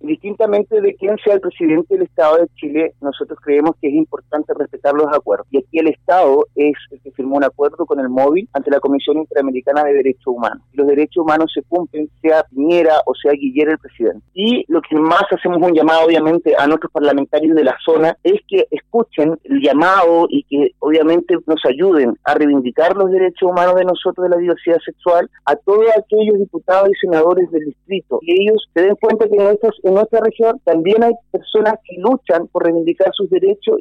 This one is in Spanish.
Indistintamente de quién sea el presidente del Estado de Chile, nosotros creemos que es importante respetar los acuerdos. Y aquí el Estado es el que firmó un acuerdo con el móvil ante la Comisión Interamericana de Derechos Humanos. Los derechos humanos se cumplen, sea Piñera o sea Guillermo el presidente. Y lo que más hacemos un llamado, obviamente, a nuestros parlamentarios de la zona es que escuchen el llamado y que, obviamente, nos ayuden a reivindicar los derechos humanos de nosotros, de la diversidad sexual, a todos aquellos diputados y senadores del distrito. Y ellos se den cuenta que en nuestra región también hay personas que luchan por reivindicar sus derechos